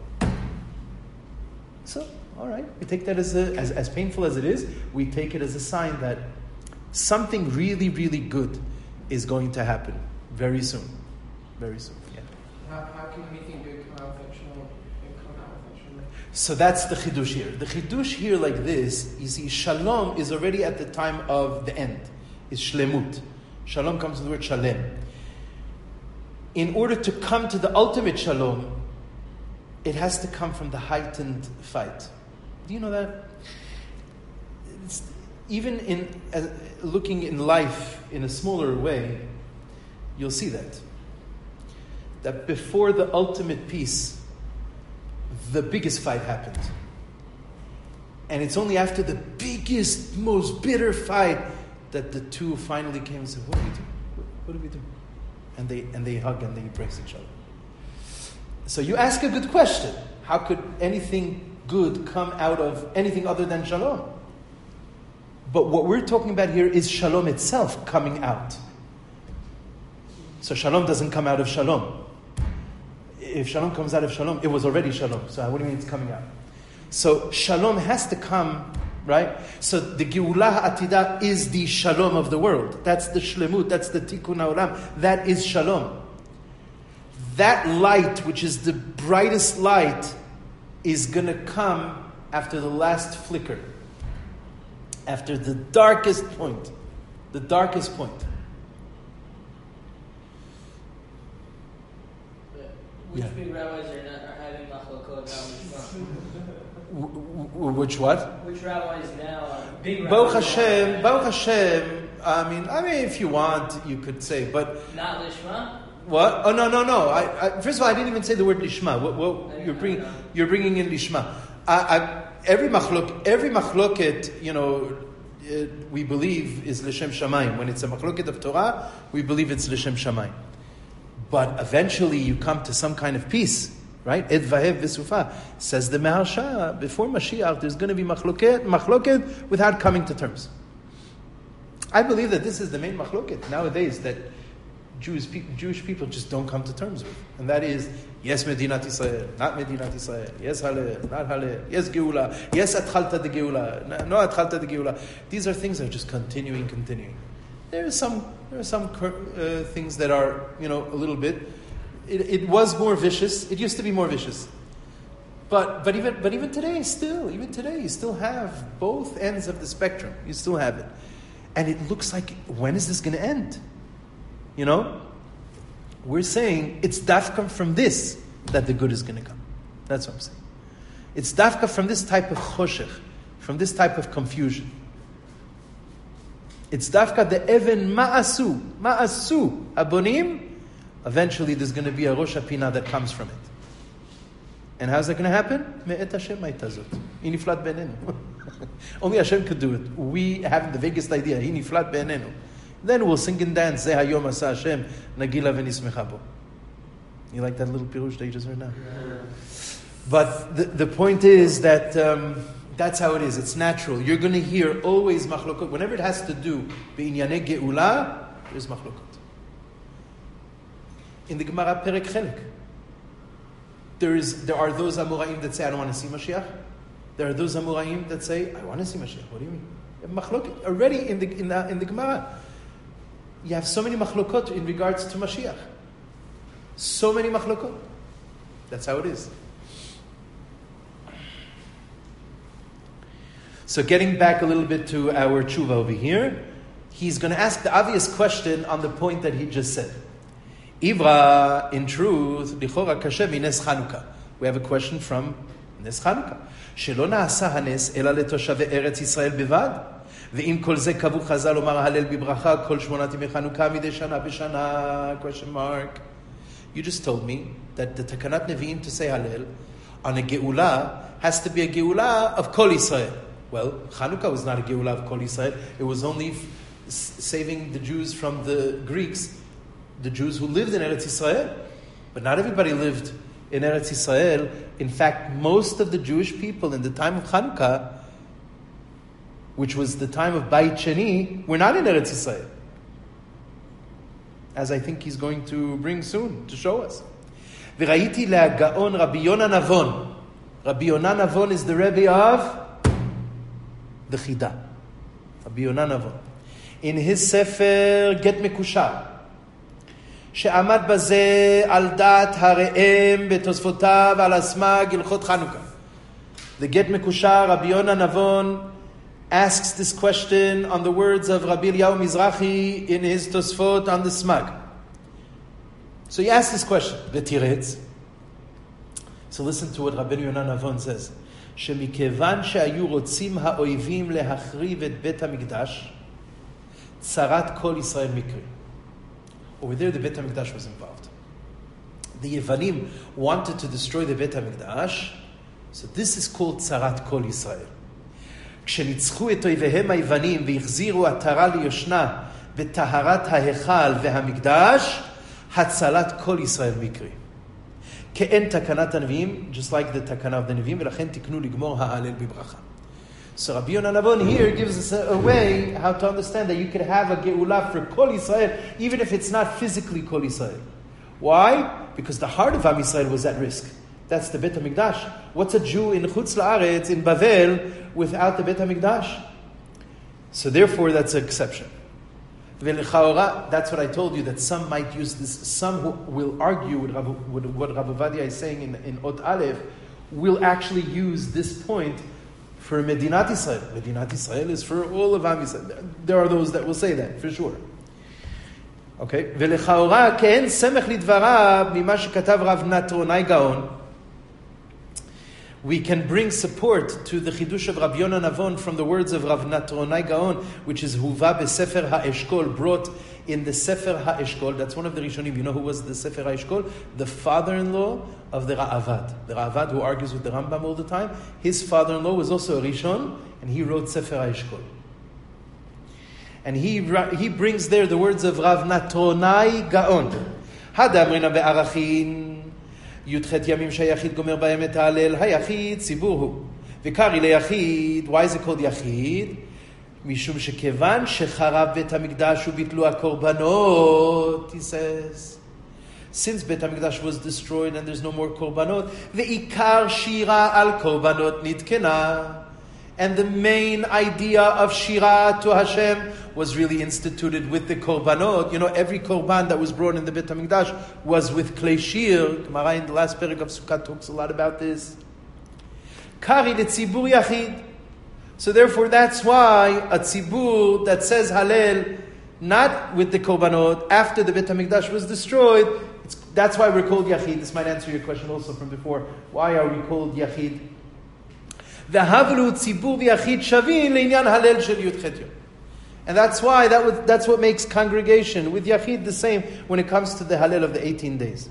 So, all right, we take that as, a, as as painful as it is, we take it as a sign that something really, really good is going to happen very soon. Very soon, yeah. How, how can anything good come out of that shalom? Come out of that shalom? So that's the chidush here. The chidush here like this, you see, shalom is already at the time of the end. It's shlemut. Shalom comes from the word shalem. In order to come to the ultimate shalom, it has to come from the heightened fight. Do you know that? It's, even in uh, looking in life in a smaller way, you'll see that. That before the ultimate peace, the biggest fight happened. And it's only after the biggest, most bitter fight that the two finally came and said, what do we do? What do we do? And they and they hug and they embrace each other. So you ask a good question. How could anything good come out of anything other than shalom? But what we're talking about here is shalom itself coming out. So shalom doesn't come out of shalom. If shalom comes out of shalom, it was already shalom. So what do you mean it's coming out? So shalom has to come, right? So the Geulah Ha'atidah is the shalom of the world. That's the shlemut, that's the tikkun ha'olam. That is shalom. That light, which is the brightest light, is going to come after the last flicker. After the darkest point. The darkest point. Which Yeah. big rabbis are, not, are having machlokot now? Which what? Which rabbis now are big rabbis? Baruch Hashem, Baruch Hashem, I mean, I mean, if you want, you could say, but... Not Lishma? What? Oh, no, no, no. I, I, first of all, I didn't even say the word lishma. What, what, you're, bringing, you're bringing in lishma. I, I, every machlok, every machloket, you know, it, we believe is l'shem shamayim. When it's a machloket of Torah, we believe it's l'shem shamayim. But eventually you come to some kind of peace, right? Et vahev v'sufa. Says the Meharsha, before Mashiach, there's going to be machloket, machloket without coming to terms. I believe that this is the main machloket nowadays that Jewish people, Jewish people just don't come to terms with. And that is, yes, Medinat Israel, not Medinat Israel, yes, Haleh, not Haleh, yes, Geula, yes, Atchalta de Geula, no, Atchalta de Geula. These are things that are just continuing, continuing. There are some, there are some uh, things that are, you know, a little bit, it, it was more vicious, it used to be more vicious. But, but even, but even today, still, even today, you still have both ends of the spectrum. You still have it. And it looks like, when is this going to end? You know, we're saying it's dafka from this that the good is going to come. That's what I'm saying. It's dafka from this type of choshech, from this type of confusion. It's dafka the even ma'asu, ma'asu abonim. Eventually, there's going to be a rosh hapina that comes from it. And how's that going to happen? Me'et Hashem ma'itazot. Iniflat be'enenu. Only Hashem could do it. We have the vaguest idea. Iniflat be'enenu. Then we'll sing and dance. Zeh hayom asa Hashem nagila v'nismecha bo. You like that little pirush that you just heard now? Yeah. But the, the point is that um, that's how it is. It's natural. You're going to hear always machlokot. Whenever it has to do b'inyanei geula, there's machlokot. In the Gemara Perek Chelek, there is there are those Amoraim that say, I don't want to see Mashiach. There are those Amoraim that say, I want to see Mashiach. What do you mean? You have machlokot already in the in the, in the Gemara. You have so many machlokot in regards to Mashiach. So many machlokot. That's how it is. So getting back a little bit to our tshuva over here, he's going to ask the obvious question on the point that he just said. Ivra, in truth, lichora kashe mines Chanukah. We have a question from Nes Chanukah. Shelo na'asa hanes ela letoshavei Eretz Yisrael bevad, ve'im kol ze kavu chazal omar halel bibracha kol shmonat yemei Chanukah midei shana b'shana? Question mark. You just told me that the Takanat Nevi'im to say Halel on a Geula has to be a Geula of Kol Yisrael. Well, Chanukah was not a Geula of Kol Yisrael. It was only f- saving the Jews from the Greeks, the Jews who lived in Eretz Yisrael. But not everybody lived in Eretz Yisrael. In fact, most of the Jewish people in the time of Chanukah, which was the time of Beit Sheni, were not in Eretz Yisrael. As I think he's going to bring soon to show us. V'rayiti le'agaon Rabbi Yonah Navon. Rabbi Yonah Navon is the Rebbe of the Chida. Rabbi Yonah Navon. In his Sefer Get Mekushar, שעמד בזה על דעת הראם בתוספותיו על הסמ"ג הלכות חנוכה. The Get Mekushar, Rabbi Yonah Navon, asks this question on the words of Rabbi Eliyahu Mizrahi in his Tosfot on the Smag. So he asks this question, V'tiretz. So listen to what Rabbi Yonah Navon says. שמכיוון שהיו רוצים האויבים להחריב את בית המקדש, צרת כל ישראל מקרי. Over there the Beit HaMikdash was involved. The Yevanim wanted to destroy the Beit HaMikdash, so this is called Tzarat Kol Yisrael. כשניצחו את אויביהם היוונים והחזירו עטרה ליושנה בטהרת ההיכל והמקדש, הצלת כל ישראל מקרי. כאין תקנת הנביאים, just like the תקנה of the נביאים, ולכן תקנו לגמור ההלל בברכה. So Rabbi Yonah Navon here gives us a, a way how to understand that you could have a Geulah for Kol Yisrael, even if it's not physically Kol Yisrael. Why? Because the heart of Am Yisrael was at risk. That's the Beit HaMikdash. What's a Jew in Chutz La'aretz, in Bavel, without the Beit HaMikdash? So therefore, that's an exception. That's what I told you, that some might use this, some who will argue with, Rabbi, with what Rabbi Ovadia is saying in, in Ot Aleph, will actually use this point for Medinat Yisrael. Medinat Yisrael is for all of Am Yisrael. There are those that will say that, for sure. Okay? ולכאורה, כן, סמך לדבריו, ממה שכתב רב נטרונאי גאון, we can bring support to the Chidush of Rabbi Yonah Navon from the words of Rav Natronai Gaon, which is Huva beSefer HaEshkol, brought in the Sefer HaEshkol. That's one of the Rishonim. You know who was the Sefer HaEshkol? The father-in-law of the Ra'avad. The Ra'avad who argues with the Rambam all the time. His father-in-law was also a Rishon, and he wrote Sefer HaEshkol. And he he brings there the words of Rav Natronai Gaon. Hadamrina be'arachin. י"ח ימים שהיחיד גומר בהם את ההלל, היחיד ציבור הוא. וקרעי ליחיד, why is it called יחיד? משום שכיוון שחרב בית המקדש וביטלו הקורבנות, he says, since בית המקדש was destroyed and there's no more קורבנות, ועיקר שירה על קורבנות נתקנה. And the main idea of Shira to Hashem was really instituted with the Korbanot. You know, every Korban that was brought in the Beit HaMikdash was with Klei Shir. Gemara in the last parak of Sukkot talks a lot about this. Kari de Tzibur Yachid. So therefore that's why a Tzibur that says Halel, not with the Korbanot, after the Beit HaMikdash was destroyed, it's, that's why we're called Yachid. This might answer your question also from before. Why are we called Yachid? And that's why that was, that's what makes congregation with Yachid the same when it comes to the Halel of the eighteen days.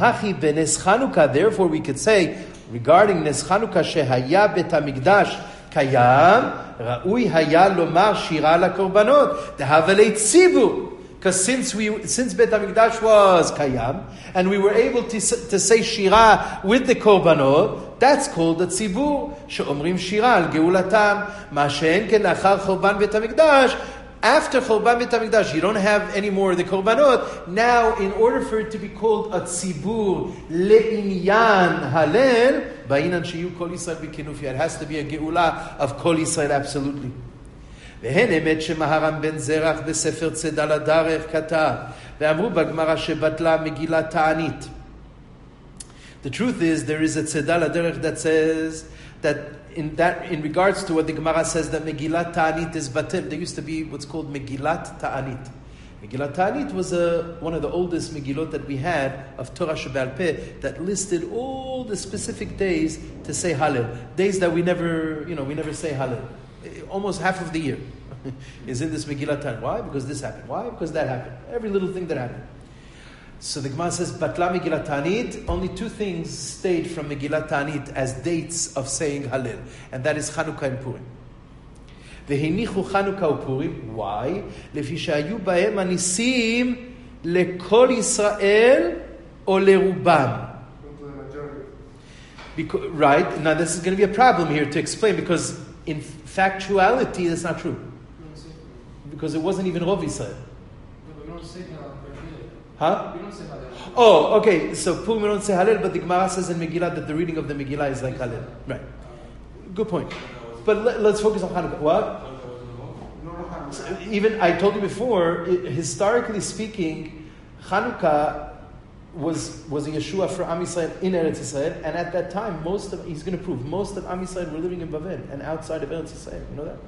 Therefore we could say regarding Nes Chanukah shehaya bet hamikdash Kayam, Ra'ui haya lomar shira lakorbanot, dehavale tzibur. Because since we, since Beit HaMikdash was Kayam, and we were able to, to say Shira with the Korbanot, that's called the Tzibur, she'omrim Shira al Geulatam, ma she'en ken lachar Chorban Beit HaMikdash. After Chorban Beit HaMikdash, you don't have any more of the Korbanot. Now, in order for it to be called a Tzibur le'inyan Halel, ba'inan sheyu Kol Yisrael b'kinufia. It has to be a Geula of Kol Yisrael, absolutely. והן אמת שמהר"ם בן זרח בספר צידה לדרך כתב ואמרו בגמרא שבטלה מגילת תענית. The truth is, there is a צידה לדרך that says that in that in regards to what the Gemara says that Megillat Ta'anit is batel, there used to be what's called Megillat Ta'anit. Megillat Ta'anit was a, one of the oldest Megillot that we had of Torah Shebe'al Peh that listed all the specific days to say Hallel. Days that we never, you know, we never say Hallel. Almost half of the year is in this Megillat Ta'anit. Why? Because this happened. Why? Because that happened. Every little thing that happened. So the Gemara says, Batla Megillat Ta'anit, only two things stayed from Megillat Ta'anit as dates of saying Hallel, and that is Chanukah and Purim. V'hinichu Chanukah uPurim. Why? Lefi shayu ba'hem anisim lekol Yisrael o lerubam. Because, right, now this is going to be a problem here to explain, because in factuality that's not true. Because it wasn't even Rov Yisrael. Huh? We don't say Hallel. Oh, okay. So Purim we don't say Hallel, but the Gemara says in Megillah that the reading of the Megillah is like Hallel. Right. Good point. But let, let's focus on Hanukkah. What? So even I told you before, it, historically speaking, Hanukkah was was a Yeshua for Am Yisrael in Eretz Yisrael, and at that time, most of he's going to prove most of Am Yisrael were living in Bavel and outside of Eretz Yisrael. You know that.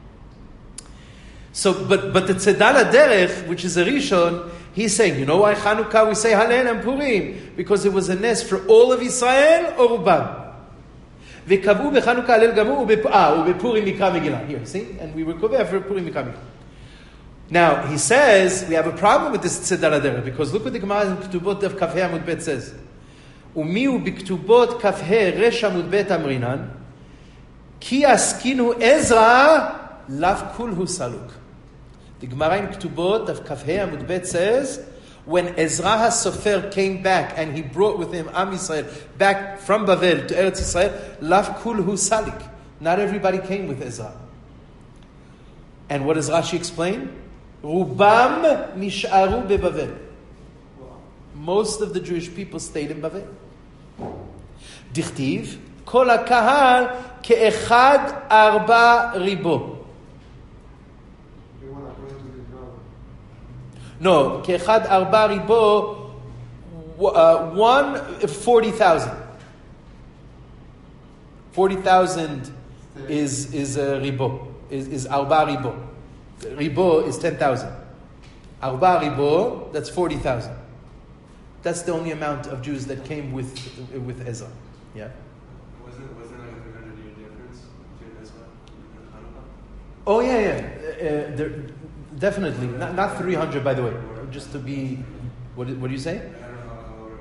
So, but but the Tzedal Derech, which is a Rishon, he's saying, you know why Chanukah we say Hallel and Purim? Because it was a nest for all of Israel or Rubam. V'kavu b'Chanukah Hallel gamu u'bePurim mikra Megillah. Here, see? And we were koveh for Purim mikra Megillah. Now, he says, we have a problem with this Tzedal Derech, because look what the Gemara in Ketubot Daf Kafhe Amud Bet says. Umiu b'Ktubot Kafhe Resh Amud Bet Amrinan, ki askinu Ezra lav kulhu saluk. The Gemara in Ketubot of Kafhe Amud Bet says, when Ezra HaSofer came back and he brought with him Am Yisrael back from Bavel to Eretz Yisrael, lav kulhu salik. Not everybody came with Ezra. And what does Rashi explain? Rubam nish'aru beBavel. Most of the Jewish people stayed in Bavel. Dichtiv, kol hakahal ke'echad arba ribo. No, ke'echad arba ribo, uh, one, forty thousand. Forty thousand is, is a ribo, is, is arba ribo. Ribo is ten thousand. Arba ribo, that's forty thousand. That's the only amount of Jews that came with with Ezra. Yeah? Wasn't, wasn't like a three hundred year difference between Ezra and Hanukkah? Oh, yeah, yeah. Uh, there, definitely. Not, not three hundred, by the way. Just to be... What, what do you say? I don't know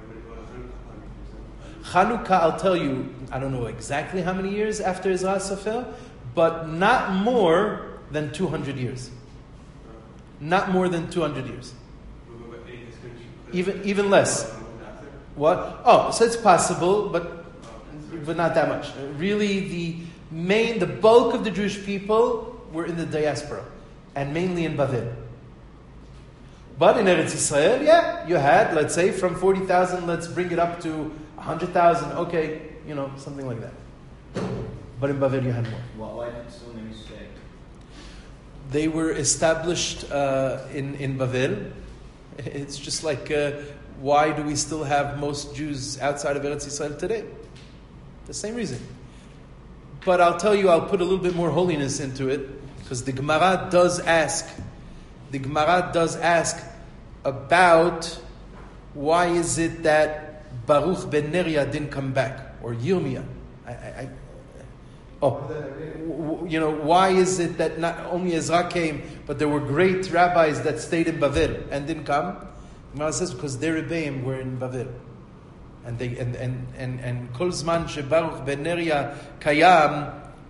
how Hanukkah. Hanukkah, I'll tell you, I don't know exactly how many years after Ezra Sofer, but not more than two hundred years. Not more than two hundred years. Even even less. What? Oh, so it's possible, but but not that much. Really, the main, the bulk of the Jewish people were in the diaspora, and mainly in Bavel. But in Eretz Yisrael, yeah, you had, let's say, from forty thousand, let's bring it up to one hundred thousand. Okay, you know, something like that. But in Bavel, you had more. Why did so many stay? They were established uh, in, in Bavel. It's just like, uh, why do we still have most Jews outside of Eretz Yisrael today? The same reason. But I'll tell you, I'll put a little bit more holiness into it, because the Gemara does ask, the Gemara does ask about why is it that Baruch ben Neriah didn't come back, or Yirmiyah. I, I, I Oh, you know, why is it that not only Ezra came, but there were great rabbis that stayed in Bavel and didn't come? Gemara says because their rebbeim were in Bavel, and they and and and and Kol Zman she Baruch ben Neriah Kayam,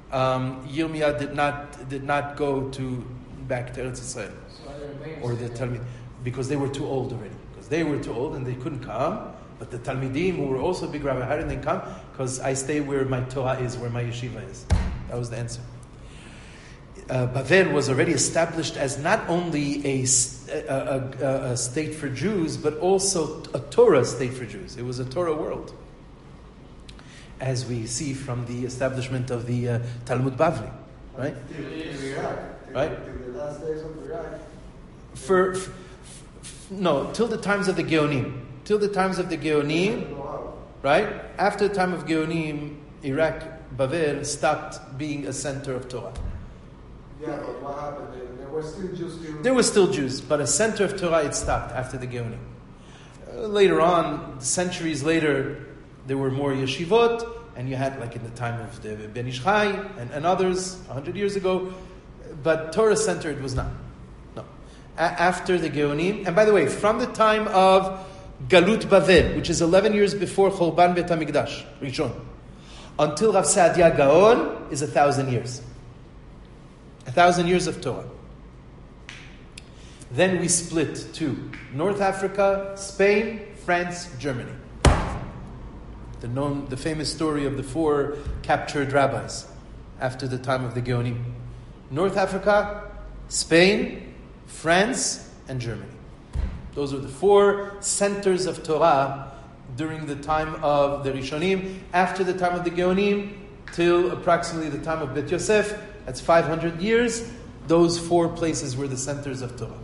um, Yirmiyah did not did not go to back to Eretz Yisrael, So are there names or the together? Talmid, because they were too old already. Because they were too old and they couldn't come. But the Talmidim, who were also big Rabbi Haran, didn't come because I stay where my Torah is, where my yeshiva is. That was the answer. Uh, Bavel was already established as not only a, a, a, a state for Jews, but also a Torah state for Jews. It was a Torah world, as we see from the establishment of the uh, Talmud Bavli, right? Till Iraq. Till- Right. Till the last days of Iraq. For, f- f- no, till the times of the Geonim. Till the times of the Geonim, right? After the time of Geonim, Iraq, Bavel, stopped being a center of Torah. Yeah, but what happened? There, there were still Jews still. There were still Jews, but a center of Torah, it stopped after the Geonim. Uh, later on, centuries later, there were more yeshivot, and you had, like in the time of the Ben Ish Chai and, and others, a hundred years ago, but Torah center it was not. No. A- after the Geonim, and by the way, from the time of Galut Bavel, which is eleven years before Chorban Bet HaMikdash, Rishon, until Rav Saadia Gaon is a thousand years. A thousand years of Torah. Then we split to North Africa, Spain, France, Germany. The known, the famous story of the four captured rabbis after the time of the Geonim. North Africa, Spain, France, and Germany. Those are the four centers of Torah during the time of the Rishonim. After the time of the Geonim, till approximately the time of Bet Yosef, that's five hundred years, those four places were the centers of Torah.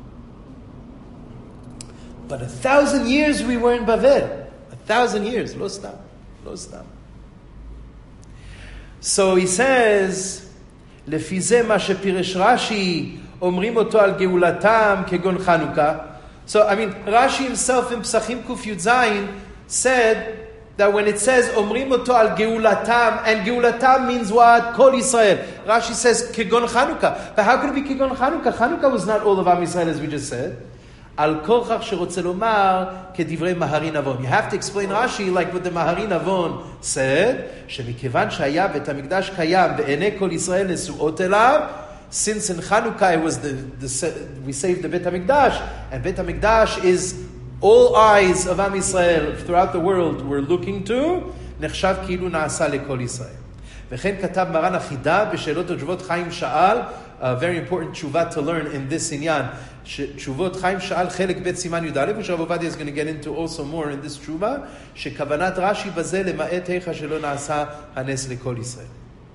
But a thousand years we were in Bavel. A thousand years. Lo stam. Lo stam. So he says, לפי זה מה שפירש רש"י, אומרים אותו על גאולתם כגון חנוכה. So, I mean, Rashi himself in Psachim Kuf Yud Zayin said that when it says Omrim oto al geulatam, and geulatam means what? Kol Yisrael. Rashi says Kegon Chanukah. But how could it be Kegon Chanukah? Chanukah was not all of Am Yisrael, as we just said. Al korchach sherotze lomar kedivrei Mahari Navon. You have to explain Rashi like what the Mahari Navon said. Shemikevan shaya bet hamikdash kayam ve'enei kol Yisrael nesuot elav. Since in Chanukah it was the, the we saved the Bet HaMikdash, and Bet HaMikdash is all eyes of Am Yisrael throughout the world were looking to, נחשב כאילו נעשה לכל ישראל. וכן כתב מרן החידה בשאלות ותשובות חיים שאל, a very important tshuva to learn in this inyan, תשובות חיים שאל חלק ב' סימן י"א, which Rav Ovadia is going to get into also more in this tshuva, שכוונת רש"י בזה למעט היכא שלא נעשה הנס לכל ישראל.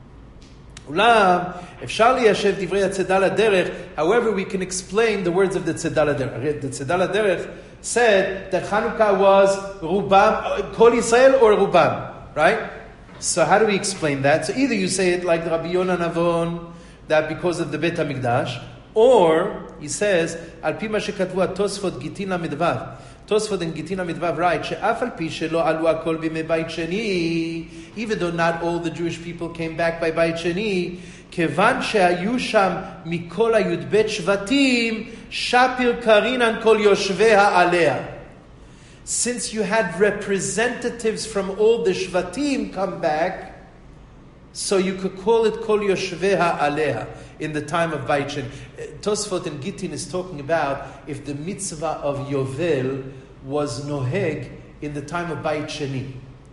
אולם, אפשר ליישב דברי הצדה לדרך, however we can explain the words of the צדה לדרך. The צדה לדרך said that Chanukah was רובם, כל ישראל or רובם, right? So how do we explain that? So either you say it like Rabbi Yonah Navon, that because of the Bet HaMikdash, or he says, על פי מה שכתבו התוספות גיטין למדבר, Tosfot and Gittin HaMidvav write, she'af al pi shelo alu hakol b'mei Bayit Sheni, even though not all the Jewish people came back by Bayit Sheni, kevan she'ayu sham mikol hayudbet shvatim, shapir karinan kol yoshvei ha'alea. Since you had representatives from all the shvatim come back, so you could call it kol yoshvei ha'alea in the time of Bayit Sheni. Tosfot and Gittin is talking about if the mitzvah of Yovel was noheg in the time of Bayit Sheni.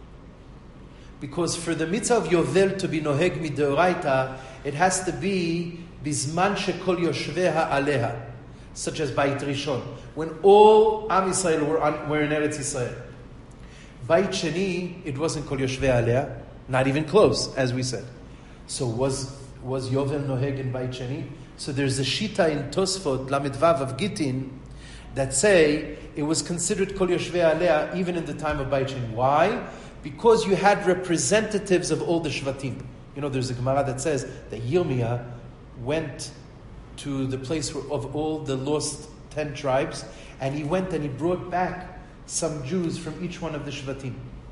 Because for the mitzvah of Yovel to be noheg midoraita, it has to be bizman shekol yoshvei ha'aleha, such as Bayit Rishon, when all Am Yisrael were, on, were in Eretz Yisrael. Bayit Sheni, it wasn't kol yoshvei ha'aleha, not even close, as we said. So was was Yovel noheg in Bayit Sheni? So there's a shita in Tosfot, Lamidvav of Gittin, that say it was considered Kol Yoshvei Alea even in the time of Bayit Sheni. Why? Because you had representatives of all the Shvatim. You know, there's a Gemara that says that Yirmiyah went to the place of all the lost ten tribes, and he went and he brought back some Jews from each one of the Shvatim.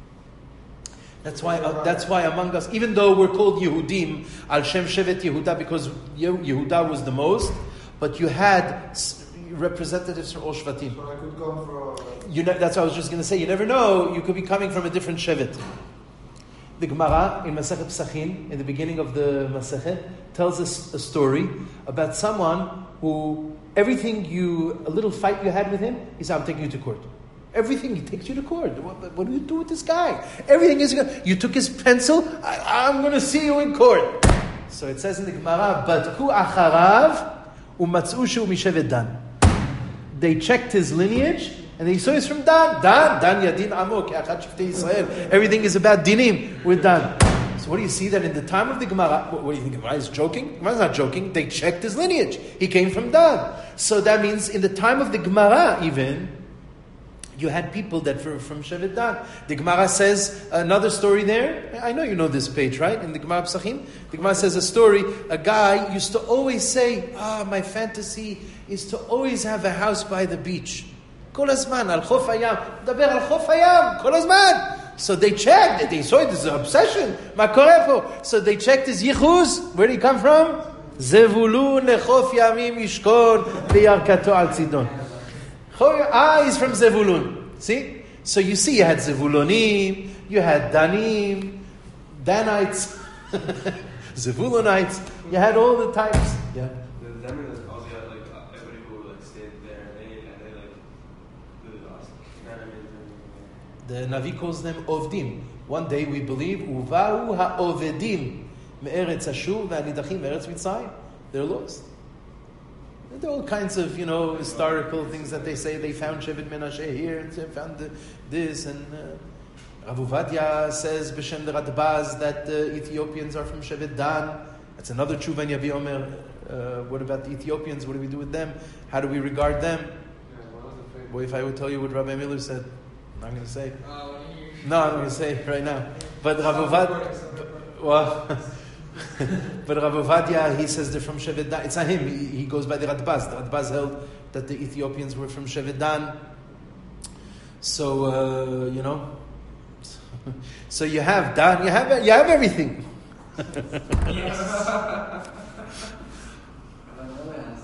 That's why. Uh, that's why among us, even though we're called Yehudim, Al Shem Shevet Yehuda, because Yehuda was the most, but you had representatives from all Shvatim. So I could come from. You know, that's what I was just going to say. You never know. You could be coming from a different Shevet. The Gemara in Masechet Pesachim, in the beginning of the Masechet, tells us a story about someone who, everything you, a little fight you had with him, he said, I'm taking you to court. Everything, he takes you to court. What, what do you do with this guy? Everything is, you took his pencil, I, I'm going to see you in court. So it says in the Gemara, Badku acharav umatzu shu mishevet Dan. They checked his lineage, and they saw he's from Dan. Dan, Dan yadin amo ke'achad shiftei Yisrael. Everything is about dinim with Dan. So what do you see that in the time of the Gemara, what, what do you think, Gemara is joking? Gemara is not joking. They checked his lineage. He came from Dan. So that means in the time of the Gemara even, you had people that were from Shevet Dan. The Gemara says another story there. I know you know this page, right? In the Gemara Pesachim, the Gemara says a story. A guy used to always say, "Ah, my fantasy is to always have a house by the beach. Kol hazman al chof hayam, daber al chof hayam, kol hazman." So they checked. They saw it as an obsession. Ma korefo. So they checked his yichuz. Where did he come from? Zevulun lechof yamim yishkon beyarkato al tzidon. Ah, he's from Zevulun. See? So you see, you had Zevulonim, you had Danim, Danites, Zevulonites. You had all the types. Yeah. The Zemin is also had like uh, everybody who like stayed there and they and they like really lost. You know what I mean? The Navi calls them Ovdim. One day we believe Uvahu ha'ovedim me'eretz Ashur ve'anidachim me'eretz Mitzrayim. They're lost. There are all kinds of, you know, historical things that they say. They found Shevet Menashe here, and they found the, this, and uh, Rav Ovadia says B'Shem the Radbaz that the Ethiopians are from Shevet Dan. That's another tshuva in Yavi Omer. Uh, what about the Ethiopians? What do we do with them? How do we regard them? Well, if I would tell you what Rabbi Miller said, I'm not going to say. No, I'm going to say it right now. But Rav Ovadia, well. But Rav Ovadia, he says they're from Shevet Dan. It's not him. He, he goes by the Radbaz. The Radbaz held that the Ethiopians were from Shevet Dan. So uh, you know, so you have Dan. You have you have everything. Yes.